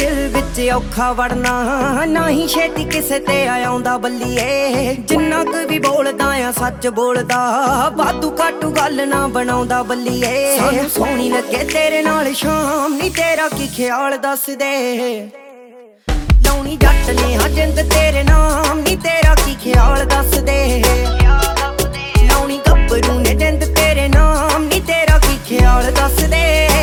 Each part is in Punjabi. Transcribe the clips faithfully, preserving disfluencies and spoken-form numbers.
ਦਿਲ ਵਿੱਚ ਔਖਾ ਵੜਨਾ, ਨਾ ਹੀ ਛੇਤੀ ਕਿਸੇ ਤੇ ਆਉਂਦਾ ਬੱਲੀਏ। ਜਿੰਨਾ ਕੁ ਵੀ ਬੋਲਦਾ ਆ ਸੱਚ ਬੋਲਦਾ, ਵਾਧੂ ਘਾਟੂ ਗੱਲ ਨਾ ਬਣਾਉਂਦਾ ਬੱਲੀਏ। ਸਾਨੂੰ ਸੋਹਣੀ ਲੱਗੇ ਤੇਰੇ ਨਾਲ ਸ਼ਾਮ, ਨੀ ਤੇਰਾ ਕੀ ਖਿਆਲ ਦੱਸ ਦੇ। ਲਾਉਣੀ ਜੱਟ ਨੇ ਹਾਂ ਜਿੰਦ ਤੇਰੇ ਨਾਮ, ਨੀ ਤੇਰਾ ਕੀ ਖਿਆਲ ਦੱਸ ਦੇ। ਲਾਉਣੀ ਗੱਭਰੂ ਨੇ ਜਿੰਦ ਤੇਰੇ ਨਾਮ, ਨੀ ਤੇਰਾ ਕੀ ਖਿਆਲ ਦੱਸ ਦੇ।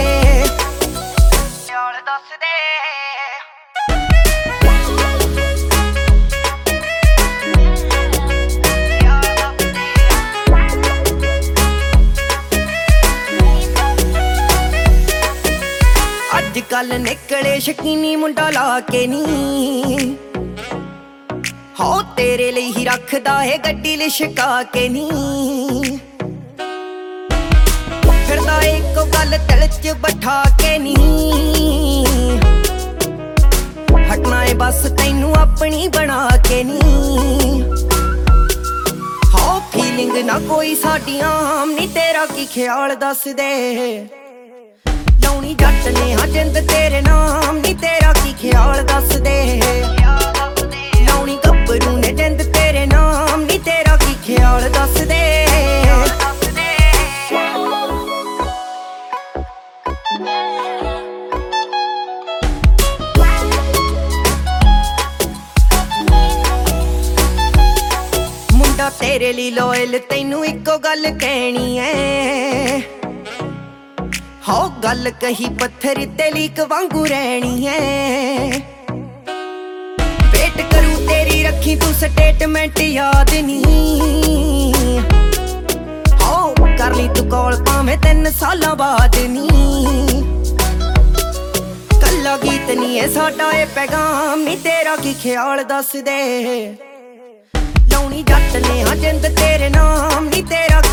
ਅੱਜ ਕੱਲ ਨਿਕਲੇ ਸ਼ਕੀਨੀ ਮੁੰਡਾ ਲਾ ਕੇ ਨੀ, ਹੋ ਤੇਰੇ ਲਈ ਹੀ ਰੱਖਦਾ ਏ ਗੱਡੀ ਲਿਸ਼ਕਾ ਕੇ ਨੀ। ਫਿਰਦਾ ਇੱਕੋ ਗੱਲ ਦਿਲ ਚ ਬਿਠਾ ਕੇ ਨੀ, ਹਟਣਾ ਏ ਬਸ ਤੈਨੂੰ ਆਪਣੀ ਬਣਾ ਕੇ ਨੀ। ਹੋ ਫੀਲਿੰਗ ਨਾ ਕੋਈ ਸਾਡੀਆਂ, ਨੀ ਤੇਰਾ ਕੀ ਖਿਆਲ ਦੱਸ ਦੇ। ਲਾਉਣੀ ਜੱਟ ਨੇ ਹਾਂ ਜਿੰਦ ਤੇਰੇ ਨਾਮ, ਨੀ ਤੇਰਾ ਕੀ ਖਿਆਲ ਦੱਸ ਦੇ। ਲਾਉਣੀ ਗੱਭਰੂ ਨੇ ਜਿੰਦ ਤੇਰੇ ਨਾਮ, ਨੀ ਤੇਰਾ ਕੀ ਖਿਆਲ ਦੱਸ ਦੇ। ਮੁੰਡਾ ਤੇਰੇ ਲਈ ਲੋਇਲ, ਤੈਨੂੰ ਇੱਕੋ ਗੱਲ ਕਹਿਣੀ ਐ। ਹੋ ਗੱਲ ਕਹੀ ਪੱਥਰ ਤੇ ਲੀਕ ਵਾਂਗੂ ਰਹਿਣੀ ਐ। ਵੇਟ ਕਰੂ ਤੇਰੀ ਰੱਖੀ ਤੂੰ ਸਟੇਟਮੈਂਟ ਯਾਦ ਨੀ। ਹੋ ਕਰ ਲਈ ਤੂੰ ਕਾਲ ਭਾਵੇਂ ਤਿੰਨ ਸਾਲਾਂ ਬਾਅਦ ਨੀ। ਕੱਲਾ ਗੀਤ ਨੀ ਏ ਸਾਡਾ ਏ ਪੈਗਾਮ, ਨੀ ਤੇਰਾ ਕੀ ਖਿਆਲ ਦੱਸ ਦੇ। ਲਾਉਣੀ ਜੱਟ ਨੇ ਹਾਂ ਜਿੰਦ ਤੇਰੇ ਨਾਮ, ਨੀ ਤੇਰਾ